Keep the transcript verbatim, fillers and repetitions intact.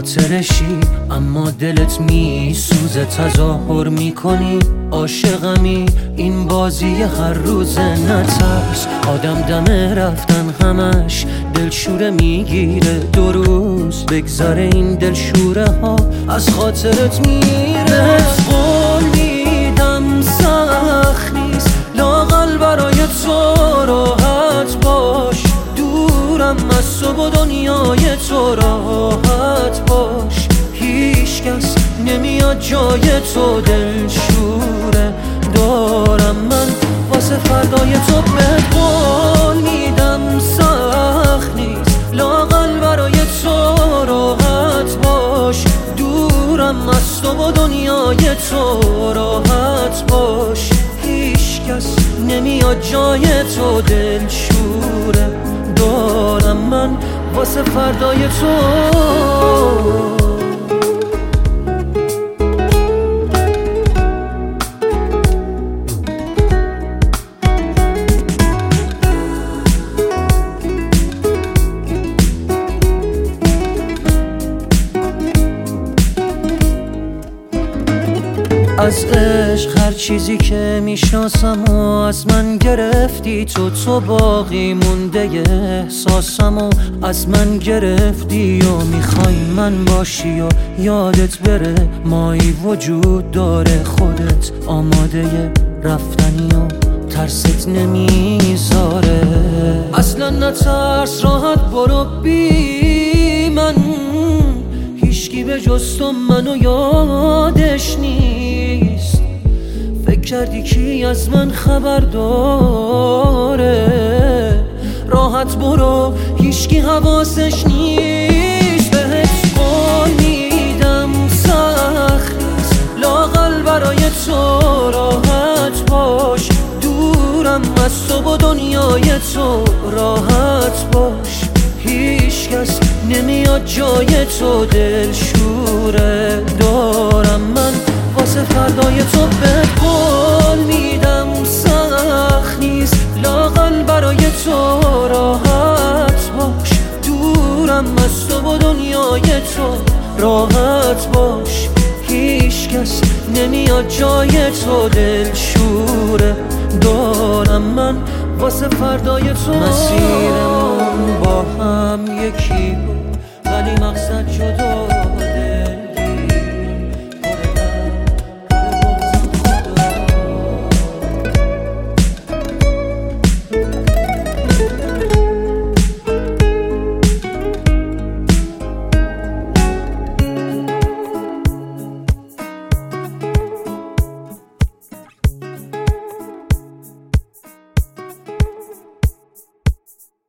خاطرشی اما دلت می سوزه، تظاهر می کنی عاشقمی، این بازی هر روزه نترس. آدم دم رفتن همش دلشوره میگیره، دو روز بگذره این دلشوره ها از خاطرت میره. قول میدم سخت نیست لااقل برای تو راحت باش، دورم از تو و دنیای تو راحت باش. هیچ کس نمیاد جای تو دلشوره دارم من واسه فردای تو. بهت قول میدم سخت نیست لااقل برای تو راحت باش، دورم از تو و دنیای تو راحت باش. هیچ کس نمیاد جای تو دلشوره دارم من واسه فردای تو. از عشق هر چیزی که میشناسم و از من گرفتی تو، تو باقی مونده احساسم و از من گرفتی و میخوای من باشی و یادت بره مایی وجود داره، خودت آماده رفتنی و ترست نمیذاره. اصلا نترس راحت برو بی من، هیچکی به جز تو منو یادش نیست. فکر کردی کی از من خبر داره، راحت برو هیچکی حواسش نیست. بهت قول میدم سخت نیست لااقل برای تو راحت باش، دورم از تو و دنیای تو راحت باش. هیچ کس نمیاد جای تو دلشوره دارم من واسه فردای تو. بهت قول میدم سخت نیست لااقل برای تو راحت باش، دورم از تو و دنیای تو راحت باش. هیچ کس نمیاد جای تو دلشوره دارم من واسه فردای تو. مسیرمون با